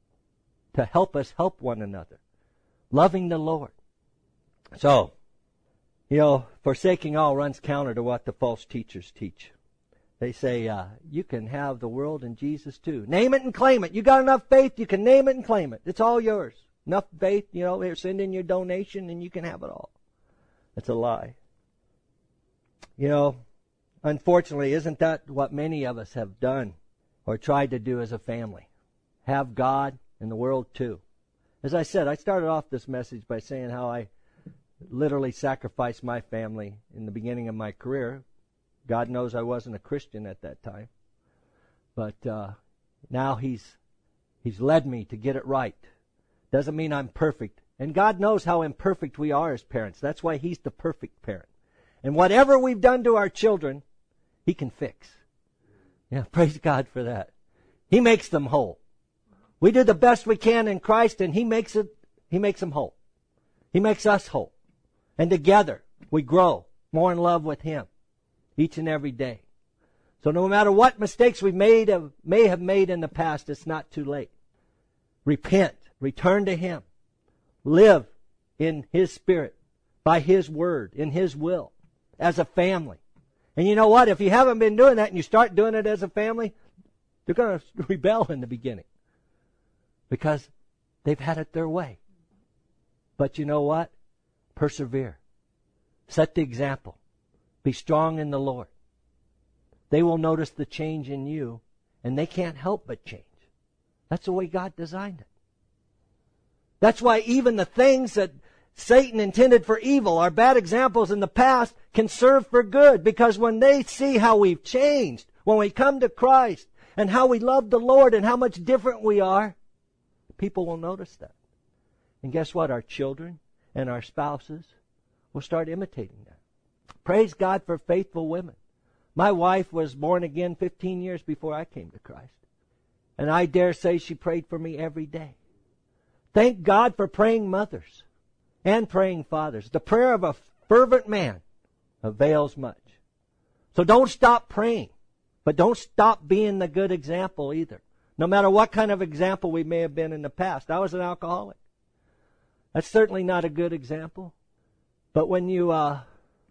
help one another. Loving the Lord. So, you know, forsaking all runs counter to what the false teachers teach. They say, you can have the world and Jesus too. Name it and claim it. You got enough faith, you can name it and claim it. It's all yours. Enough faith, you know, here, send in your donation and you can have it all. That's a lie. You know, unfortunately, isn't that what many of us have done or tried to do as a family? Have God and the world too. As I said, I started off this message by saying how I literally sacrificed my family in the beginning of my career. God knows I wasn't a Christian at that time. But now He's led me to get it right. Doesn't mean I'm perfect. And God knows how imperfect we are as parents. That's why He's the perfect parent. And whatever we've done to our children, He can fix. Yeah, praise God for that. He makes them whole. We do the best we can in Christ, and He makes them whole. He makes us whole. And together, we grow more in love with Him each and every day. So no matter what mistakes we may have made in the past, it's not too late. Repent. Return to Him. Live in His Spirit, by His Word, in His will, as a family. And you know what? If you haven't been doing that and you start doing it as a family, they're going to rebel in the beginning. Because they've had it their way. But you know what? Persevere. Set the example. Be strong in the Lord. They will notice the change in you, and they can't help but change. That's the way God designed it. That's why even the things that Satan intended for evil, our bad examples in the past, can serve for good. Because when they see how we've changed, when we come to Christ, and how we love the Lord and how much different we are, people will notice that. And guess what? Our children and our spouses will start imitating that. Praise God for faithful women. My wife was born again 15 years before I came to Christ. And I dare say she prayed for me every day. Thank God for praying mothers and praying fathers. The prayer of a fervent man avails much. So don't stop praying, but don't stop being the good example either. No matter what kind of example we may have been in the past. I was an alcoholic. That's certainly not a good example. But when you've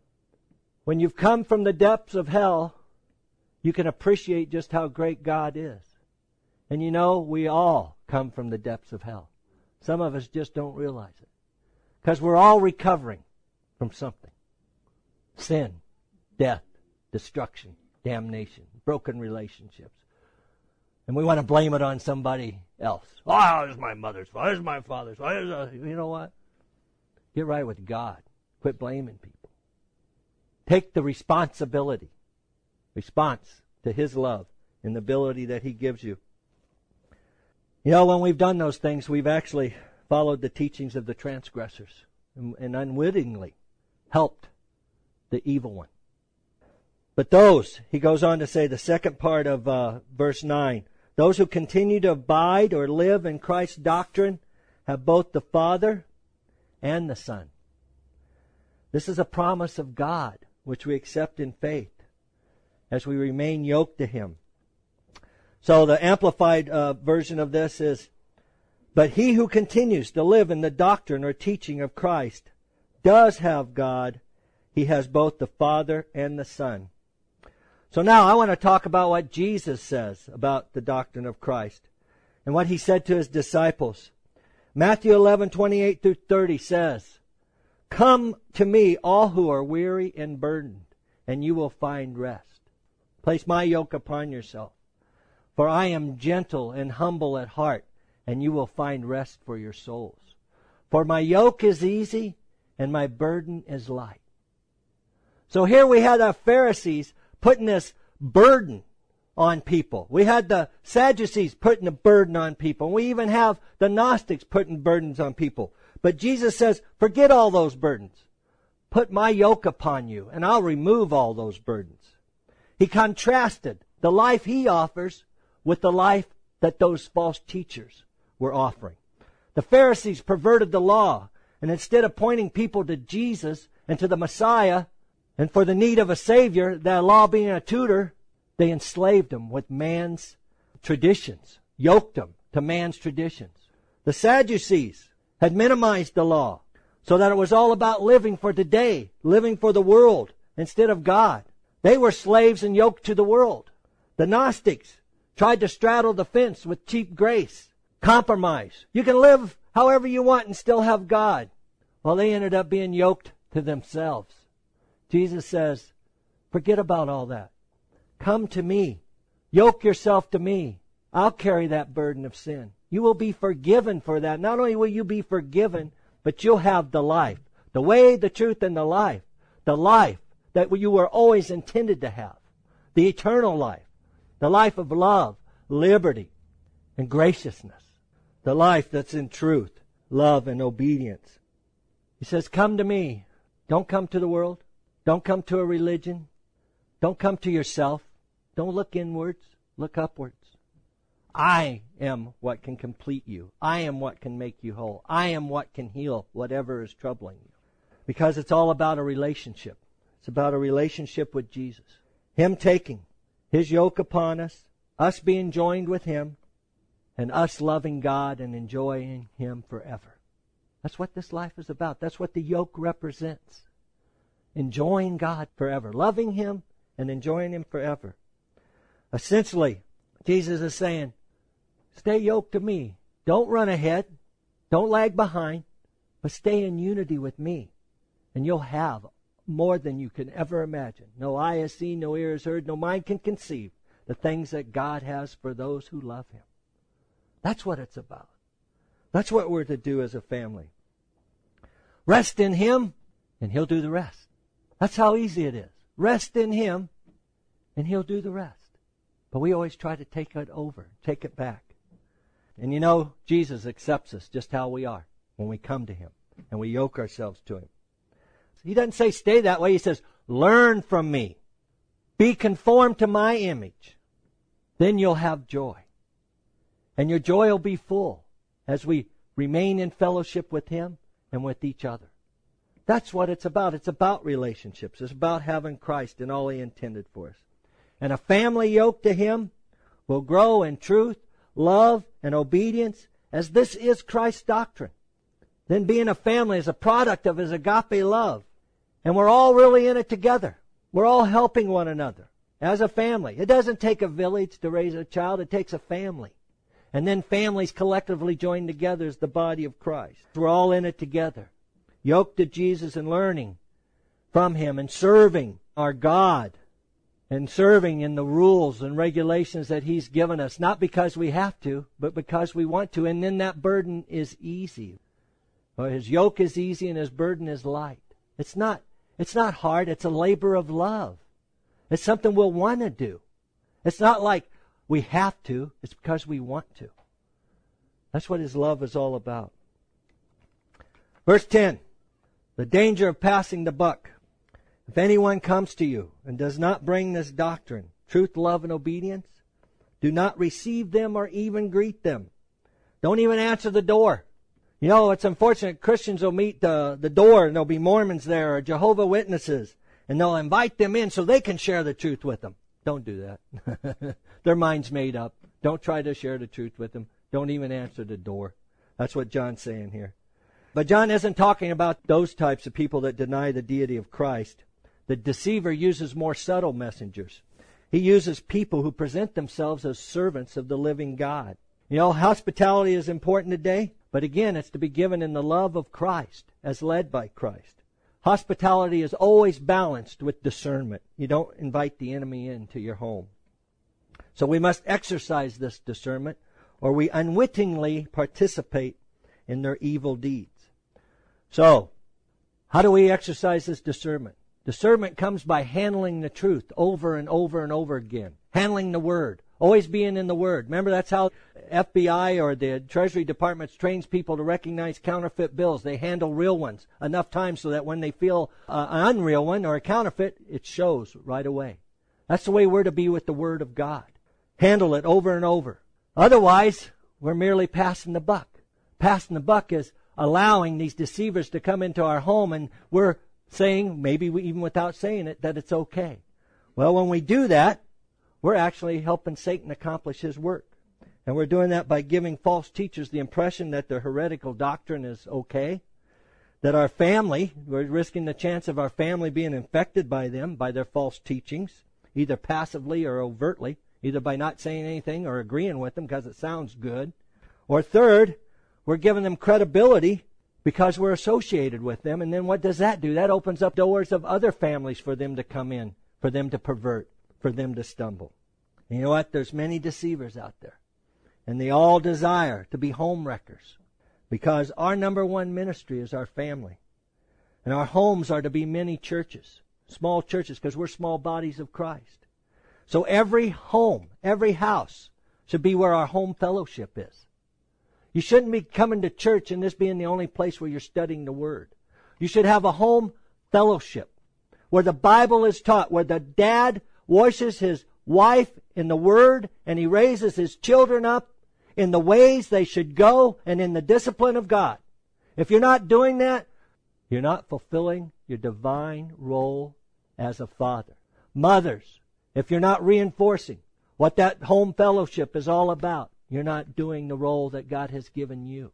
come from the depths of hell, you can appreciate just how great God is. And you know, we all come from the depths of hell. Some of us just don't realize it. Because we're all recovering from something. Sin, death, destruction, damnation, broken relationships. And we want to blame it on somebody else. Oh, it's my mother's fault. It's my father's fault. You know what? Get right with God. Quit blaming people. Take the responsibility. Response to His love and the ability that He gives you. You know, when we've done those things, we've actually followed the teachings of the transgressors and unwittingly helped the evil one. But those, he goes on to say, the second part of verse 9, those who continue to abide or live in Christ's doctrine have both the Father and the Son. This is a promise of God, which we accept in faith as we remain yoked to Him. So the amplified version of this is, but he who continues to live in the doctrine or teaching of Christ does have God. He has both the Father and the Son. So now I want to talk about what Jesus says about the doctrine of Christ and what He said to His disciples. Matthew 11:28 through 30 says, Come to me, all who are weary and burdened, and you will find rest. Place my yoke upon yourself. For I am gentle and humble at heart, and you will find rest for your souls. For my yoke is easy, and my burden is light. So here we had the Pharisees putting this burden on people. We had the Sadducees putting a burden on people. And we even have the Gnostics putting burdens on people. But Jesus says, forget all those burdens. Put my yoke upon you, and I'll remove all those burdens. He contrasted the life he offers with the life that those false teachers were offering. The Pharisees perverted the law, and instead of pointing people to Jesus and to the Messiah and for the need of a Savior, that law being a tutor, they enslaved them with man's traditions, yoked them to man's traditions. The Sadducees had minimized the law so that it was all about living for today, living for the world instead of God. They were slaves and yoked to the world. The Gnostics tried to straddle the fence with cheap grace, compromise. You can live however you want and still have God. Well, they ended up being yoked to themselves. Jesus says, forget about all that. Come to me. Yoke yourself to me. I'll carry that burden of sin. You will be forgiven for that. Not only will you be forgiven, but you'll have the life. The way, the truth, and the life. The life that you were always intended to have. The eternal life. The life of love, liberty, and graciousness. The life that's in truth, love, and obedience. He says, come to me. Don't come to the world. Don't come to a religion. Don't come to yourself. Don't look inwards. Look upwards. I am what can complete you. I am what can make you whole. I am what can heal whatever is troubling you. Because it's all about a relationship. It's about a relationship with Jesus. Him taking His yoke upon us being joined with Him, and us loving God and enjoying Him forever. That's what this life is about. That's what the yoke represents. Enjoying God forever. Loving Him and enjoying Him forever. Essentially, Jesus is saying, stay yoked to me. Don't run ahead. Don't lag behind. But stay in unity with me. And you'll have more than you can ever imagine. No eye has seen, no ear has heard, no mind can conceive the things that God has for those who love Him. That's what it's about. That's what we're to do as a family. Rest in Him, and He'll do the rest. That's how easy it is. Rest in Him, and He'll do the rest. But we always try to take it over, take it back. And you know, Jesus accepts us just how we are when we come to Him and we yoke ourselves to Him. He doesn't say stay that way. He says, learn from me. Be conformed to my image. Then you'll have joy. And your joy will be full as we remain in fellowship with Him and with each other. That's what it's about. It's about relationships. It's about having Christ and all He intended for us. And a family yoked to Him will grow in truth, love, and obedience, as this is Christ's doctrine. Then being a family is a product of His agape love. And we're all really in it together. We're all helping one another as a family. It doesn't take a village to raise a child. It takes a family. And then families collectively join together as the body of Christ. We're all in it together. Yoked to Jesus and learning from Him and serving our God. And serving in the rules and regulations that He's given us. Not because we have to, but because we want to. And then that burden is easy. Or His yoke is easy and His burden is light. It's not hard. It's a labor of love. It's something we'll want to do. It's not like we have to. It's because we want to. That's what His love is all about. Verse 10. The danger of passing the buck. If anyone comes to you and does not bring this doctrine, truth, love, and obedience, do not receive them or even greet them. Don't even answer the door. You know, it's unfortunate Christians will meet the door and there'll be Mormons there or Jehovah's Witnesses and they'll invite them in so they can share the truth with them. Don't do that. Their mind's made up. Don't try to share the truth with them. Don't even answer the door. That's what John's saying here. But John isn't talking about those types of people that deny the deity of Christ. The deceiver uses more subtle messengers. He uses people who present themselves as servants of the living God. You know, hospitality is important today, but again, it's to be given in the love of Christ, as led by Christ. Hospitality is always balanced with discernment. You don't invite the enemy into your home. So we must exercise this discernment, or we unwittingly participate in their evil deeds. So, how do we exercise this discernment? Discernment comes by handling the truth over and over and over again. Handling the Word. Always being in the Word. Remember, that's how FBI or the Treasury Department trains people to recognize counterfeit bills. They handle real ones enough times so that when they feel an unreal one or a counterfeit, it shows right away. That's the way we're to be with the Word of God. Handle it over and over. Otherwise, we're merely passing the buck. Passing the buck is allowing these deceivers to come into our home, and we're saying, maybe even without saying it, that it's okay. Well, when we do that, we're actually helping Satan accomplish his work. And we're doing that by giving false teachers the impression that their heretical doctrine is okay, that our family, we're risking the chance of our family being infected by them, by their false teachings, either passively or overtly, either by not saying anything or agreeing with them because it sounds good. Or third, we're giving them credibility because we're associated with them. And then what does that do? That opens up doors of other families for them to come in, for them to pervert, for them to stumble. And you know what? There's many deceivers out there. And they all desire to be home wreckers. Because our number one ministry is our family. And our homes are to be many churches. Small churches, because we're small bodies of Christ. So every home, every house should be where our home fellowship is. You shouldn't be coming to church and this being the only place where you're studying the Word. You should have a home fellowship where the Bible is taught, where the dad washes his wife in the Word and he raises his children up in the ways they should go and in the discipline of God. If you're not doing that, you're not fulfilling your divine role as a father. Mothers, if you're not reinforcing what that home fellowship is all about, you're not doing the role that God has given you.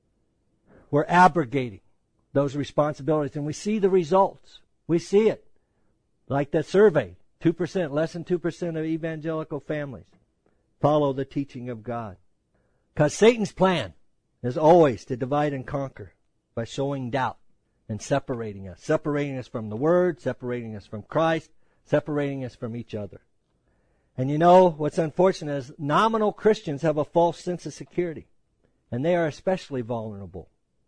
We're abrogating those responsibilities, and we see the results. We see it. Like that survey, 2%, less than 2% of evangelical families follow the teaching of God. Because Satan's plan is always to divide and conquer by showing doubt and separating us from the Word, separating us from Christ, separating us from each other. And you know, what's unfortunate is nominal Christians have a false sense of security. And they are especially vulnerable.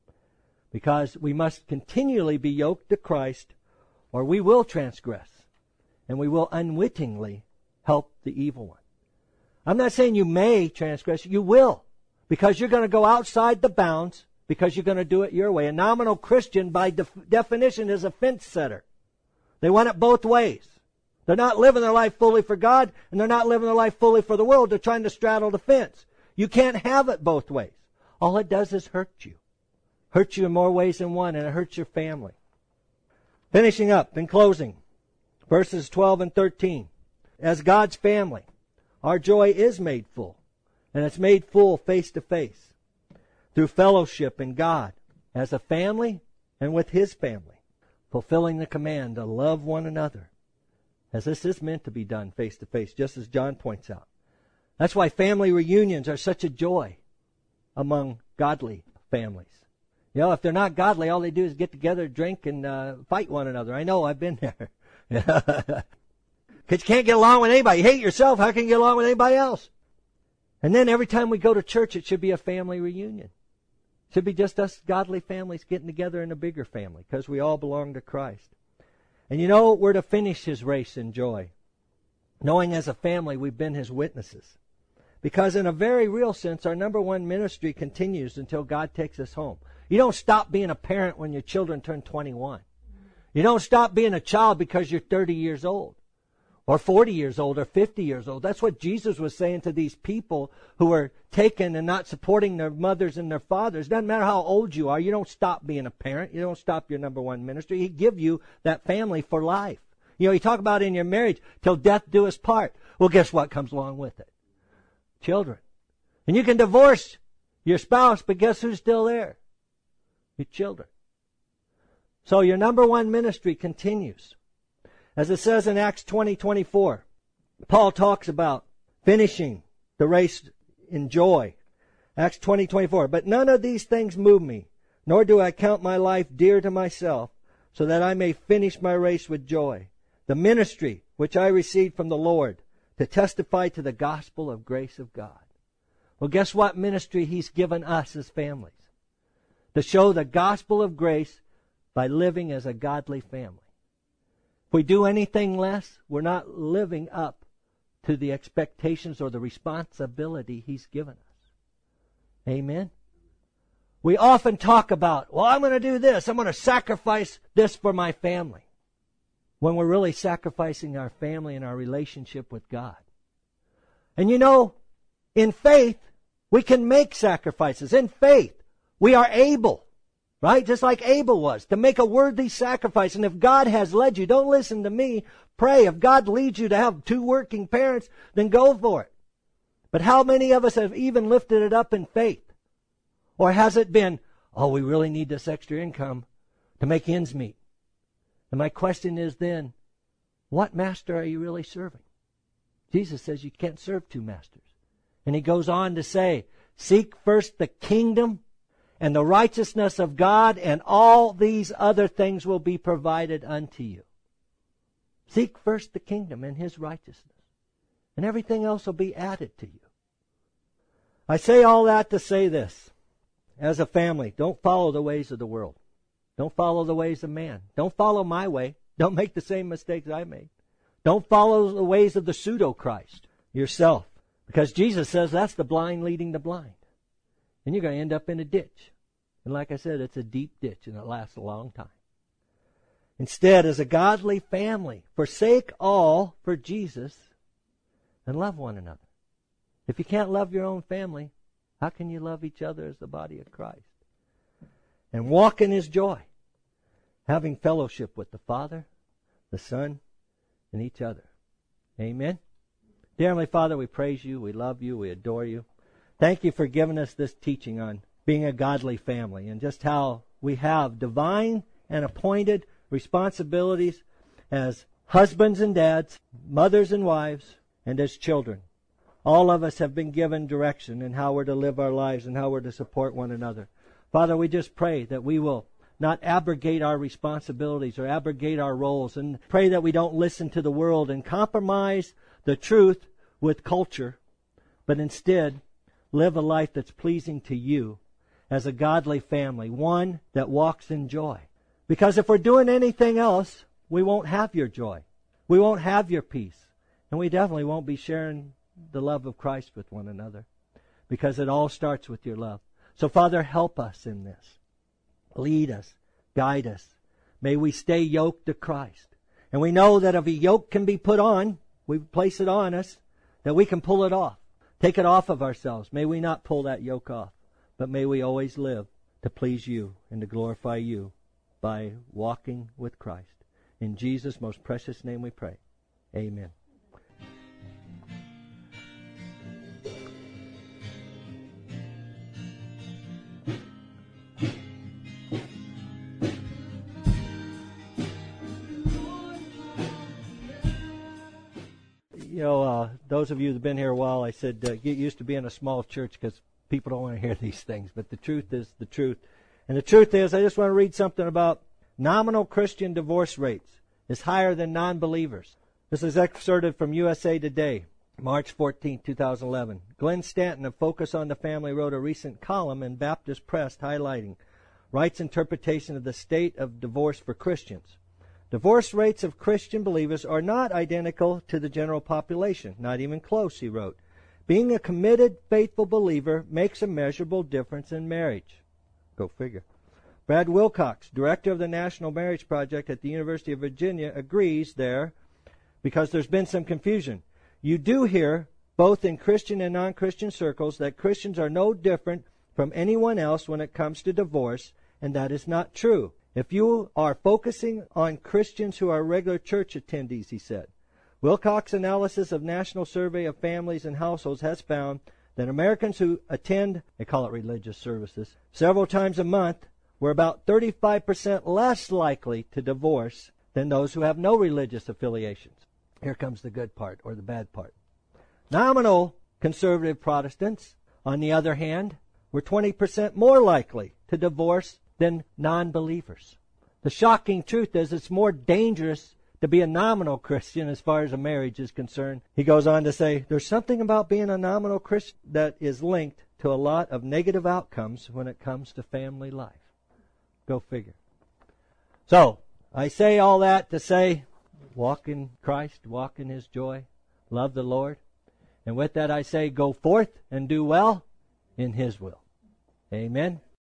Because we must continually be yoked to Christ, or we will transgress. And we will unwittingly help the evil one. I'm not saying you may transgress. You will. Because you're going to go outside the bounds, because you're going to do it your way. A nominal Christian, by definition, is a fence setter. They want it both ways. They're not living their life fully for God, and they're not living their life fully for the world. They're trying to straddle the fence. You can't have it both ways. All it does is hurt you. Hurt you in more ways than one, and it hurts your family. Finishing up, in closing, verses 12 and 13. As God's family, our joy is made full, and it's made full face to face through fellowship in God as a family and with His family, fulfilling the command to love one another. As this is meant to be done face to face, just as John points out. That's why family reunions are such a joy among godly families. You know, if they're not godly, all they do is get together, drink, and fight one another. I know, I've been there. Because you can't get along with anybody. You hate yourself, how can you get along with anybody else? And then every time we go to church, it should be a family reunion. It should be just us godly families getting together in a bigger family, because we all belong to Christ. And you know, we're to finish His race in joy, knowing as a family we've been His witnesses. Because in a very real sense, our number one ministry continues until God takes us home. You don't stop being a parent when your children turn 21. You don't stop being a child because you're 30 years old, or 40 years old, or 50 years old. That's what Jesus was saying to these people who are taken and not supporting their mothers and their fathers. It doesn't matter how old you are. You don't stop being a parent. You don't stop your number one ministry. He give you that family for life. You know, you talk about in your marriage, till death do us part. Well, guess what comes along with it? Children. And you can divorce your spouse, but guess who's still there? Your children. So your number one ministry continues. As it says in Acts 20:24, Paul talks about finishing the race in joy. Acts 20:24, but none of these things move me, nor do I count my life dear to myself, so that I may finish my race with joy. The ministry which I received from the Lord, to testify to the gospel of grace of God. Well, guess what ministry He's given us as families? To show the gospel of grace by living as a godly family. If we do anything less, we're not living up to the expectations or the responsibility He's given us. Amen? We often talk about, well, I'm going to do this. I'm going to sacrifice this for my family. When we're really sacrificing our family and our relationship with God. And you know, in faith, we can make sacrifices. In faith, we are able, right? Just like Abel was, to make a worthy sacrifice. And if God has led you, don't listen to me. Pray. If God leads you to have 2 working parents, then go for it. But how many of us have even lifted it up in faith? Or has it been, oh, we really need this extra income to make ends meet? And my question is then, what master are you really serving? Jesus says you can't serve 2 masters. And He goes on to say, seek first the kingdom and the righteousness of God, and all these other things will be provided unto you. Seek first the kingdom and His righteousness, and everything else will be added to you. I say all that to say this. As a family, don't follow the ways of the world. Don't follow the ways of man. Don't follow my way. Don't make the same mistakes I made. Don't follow the ways of the pseudo-Christ yourself. Because Jesus says that's the blind leading the blind. And you're going to end up in a ditch. And like I said, it's a deep ditch and it lasts a long time. Instead, as a godly family, forsake all for Jesus and love one another. If you can't love your own family, how can you love each other as the body of Christ? And walk in His joy, having fellowship with the Father, the Son, and each other. Amen? Dear Heavenly Father, we praise You, we love You, we adore You. Thank You for giving us this teaching on being a godly family and just how we have divine and appointed responsibilities as husbands and dads, mothers and wives, and as children. All of us have been given direction in how we're to live our lives and how we're to support one another. Father, we just pray that we will not abrogate our responsibilities or abrogate our roles, and pray that we don't listen to the world and compromise the truth with culture, but instead live a life that's pleasing to You as a godly family, one that walks in joy. Because if we're doing anything else, we won't have Your joy. We won't have Your peace. And we definitely won't be sharing the love of Christ with one another, because it all starts with Your love. So, Father, help us in this. Lead us. Guide us. May we stay yoked to Christ. And we know that if a yoke can be put on, we place it on us, that we can pull it off. Take it off of ourselves. May we not pull that yoke off, but may we always live to please You and to glorify You by walking with Christ. In Jesus' most precious name we pray. Amen. You know, those of you that have been here a while, I said, get used to being a small church because people don't want to hear these things. But the truth is the truth. And the truth is, I just want to read something about nominal Christian divorce rates is higher than non-believers. This is excerpted from USA Today, March 14, 2011. Glenn Stanton of Focus on the Family wrote a recent column in Baptist Press highlighting Wright's interpretation of the state of divorce for Christians. Divorce rates of Christian believers are not identical to the general population, not even close, he wrote. Being a committed, faithful believer makes a measurable difference in marriage. Go figure. Brad Wilcox, director of the National Marriage Project at the University of Virginia, agrees there because there's been some confusion. You do hear, both in Christian and non-Christian circles, that Christians are no different from anyone else when it comes to divorce, and that is not true. If you are focusing on Christians who are regular church attendees, he said. Wilcox's analysis of National Survey of Families and Households has found that Americans who attend, they call it religious services, several times a month were about 35% less likely to divorce than those who have no religious affiliations. Here comes the good part, or the bad part. Nominal conservative Protestants, on the other hand, were 20% more likely to divorce than non-believers. The shocking truth is it's more dangerous to be a nominal Christian as far as a marriage is concerned. He goes on to say, there's something about being a nominal Christian that is linked to a lot of negative outcomes when it comes to family life. Go figure. So, I say all that to say, walk in Christ, walk in His joy, love the Lord. And with that I say, go forth and do well in His will. Amen.